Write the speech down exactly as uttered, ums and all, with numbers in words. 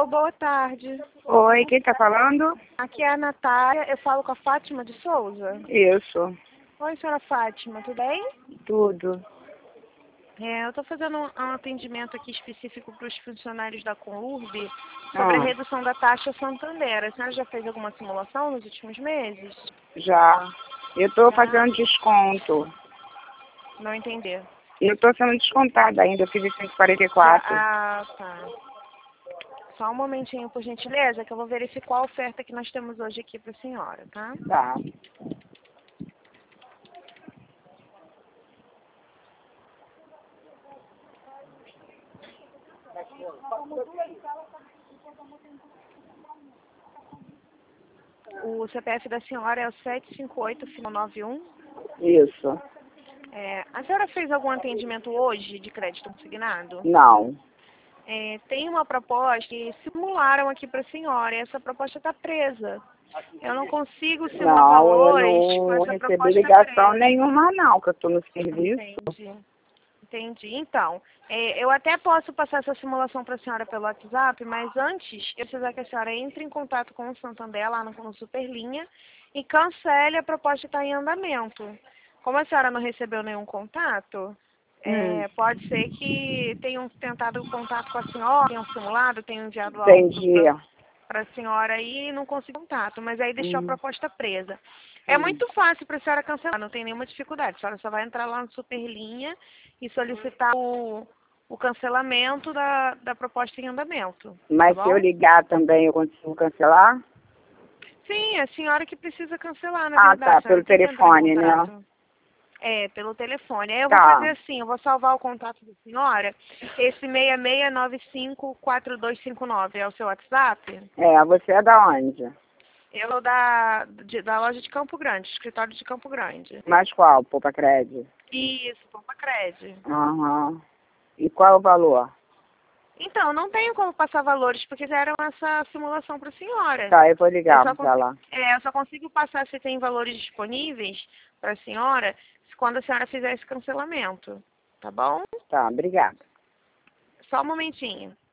Alô, boa tarde. Oi, quem tá falando? Aqui é a Natália, eu falo com a Fátima de Souza. Isso, Oi, senhora Fátima, tudo bem? tudo. É, eu estou fazendo um um atendimento aqui específico para os funcionários da Conurb sobre a Ah, redução da taxa Santander. A senhora já fez alguma simulação nos últimos meses? já. Eu tô Já? fazendo desconto. Não entender. Eu tô sendo descontada ainda, eu fiz em cento e quarenta e Já, quatro. ah, tá. Só um momentinho, por gentileza, que eu vou verificar a oferta que nós temos hoje aqui para a senhora, tá? Tá. O C P F da senhora é o sete cinco oito, final nove um. Isso. É, a senhora fez algum atendimento hoje de crédito consignado? Não. É, tem uma proposta que simularam aqui para a senhora e essa proposta está presa. Eu não consigo simular Não, eu valores com não essa recebi proposta ligação presa. nenhuma não, que eu tô no serviço. Entendi. Entendi. Então, é, eu até posso passar essa simulação para a senhora pelo WhatsApp, mas antes eu preciso que a senhora entre em contato com o Santander lá no, no Superlinha e cancele a proposta que está em andamento. Como a senhora não recebeu nenhum contato, Hum, é, pode ser que tenham tentado contato com a senhora, tenham simulado, tenham enviado algo entendi. para a senhora e não conseguiu contato, mas aí deixou a Hum, proposta presa. É hum. muito fácil para a senhora cancelar, não tem nenhuma dificuldade. A senhora só vai entrar lá no Superlinha e solicitar o, o cancelamento da, da proposta em andamento, tá Mas se eu bom? ligar também, eu consigo cancelar? Sim, é a senhora que precisa cancelar, na Ah, verdade. tá, A senhora pelo não tem que entrar em telefone, né? contato. É, pelo telefone. Aí eu vou Tá. fazer assim, eu vou salvar o contato da senhora. Esse seis seis nove cinco quatro dois cinco nove é o seu WhatsApp? É, você é da onde? Eu sou da, de- da loja de Campo Grande, escritório de Campo Grande. Mas qual? Poupa Crédito? Isso, Pompa Cred. Aham. E qual é o valor? Então, não tenho como passar valores, porque fizeram essa simulação para a senhora. Tá, eu vou Eu ligar só, pra consigo, lá. é, eu só consigo passar se tem valores disponíveis para a senhora quando a senhora fizer esse cancelamento. Tá bom? Tá, obrigada. Só um momentinho.